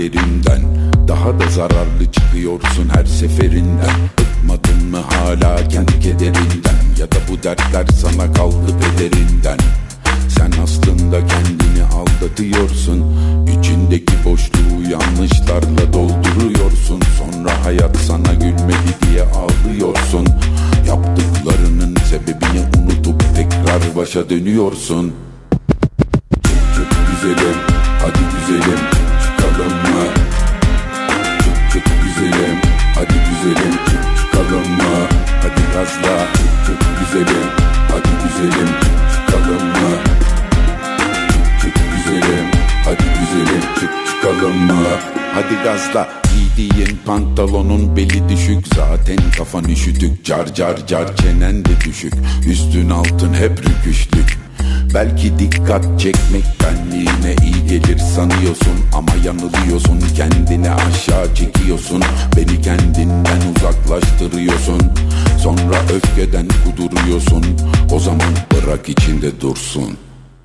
hallerinden. Daha da zararlı çıkıyorsun her seferinden. Bıkmadın mı hala kendi kederinden? Ya da bu dertler sana kaldı pederinden. Sen aslında kendini aldatıyorsun. İçindeki boşluğu yanlışlarla dolduruyorsun. Sonra hayat sana gülmedi diye ağlıyorsun. Yaptıklarının sebebini unutup tekrar başa dönüyorsun. Çık güzelim, hadi güzelim, çıkalım mı? Çık güzelim, hadi güzelim, çıkalım mı? Hadi gazla. Çık güzelim, hadi güzelim, çıkalım mı? Çık güzelim, hadi güzelim, çıkalım mı? Hadi gazla. Giydiğin pantolonun beli düşük, zaten kafan üşütük. Car car car çenen de düşük, üstün altın hep rüküşlük. Belki dikkat çekmekten yine iyi gelir sanıyorsun, ama yanılıyorsun, kendini aşağı çekiyorsun. Beni kendinden uzaklaştırıyorsun, sonra öfkeden kuduruyorsun. O zaman bırak içinde dursun.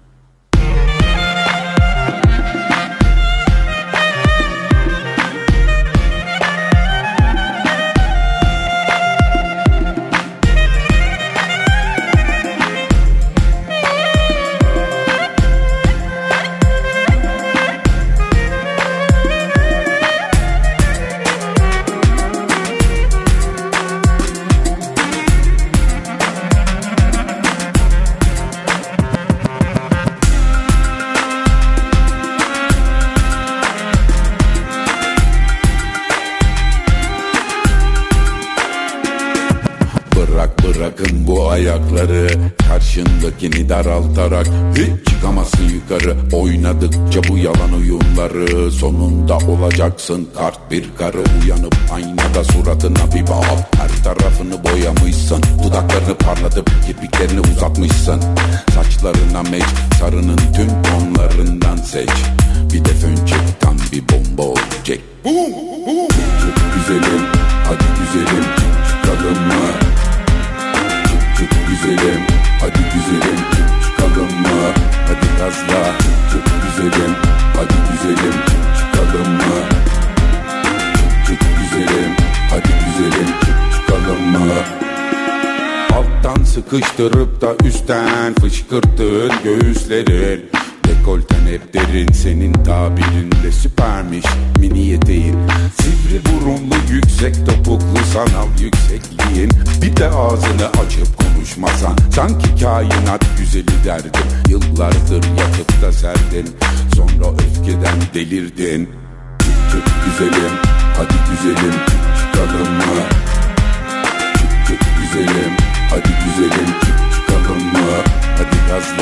Bırakın bu ayakları, karşındakini daraltarak hiç çıkamazsın yukarı. Oynadıkça bu yalan oyunları, sonunda olacaksın kart bir karı. Uyanıp aynada suratına bir bak, her tarafını boyamışsın, dudaklarını parlatıp kirpiklerini uzatmışsın. Saçlarına meç, sarının tüm tonlarından seç. Bir de fön çek, tam bir bomba olacak. Çık güzelim, hadi güzelim, çıkalım mı? Çık güzelim, hadi güzelim, çıkalım mı? Hadi gazla. Çık güzelim, hadi güzelim, çıkalım mı? Çık güzelim, hadi güzelim, çıkalım mı? Alttan sıkıştırıp da üstten fışkırttığın göğüslerin, dekolten hep derin, senin tabirinde süpermiş mini yeteğin. Sivri burunlu yüksek topuklu sanal yüksekliğin. Bir de ağzını açıp konuşmasan, sanki kainat güzeli derdin. Yıllardır yakıp da serdin, sonra öfkeden delirdin. Çık güzelim, hadi güzelim, çıkalım mı? Çık güzelim, hadi güzelim, çıkalım mı? Hadi gazla.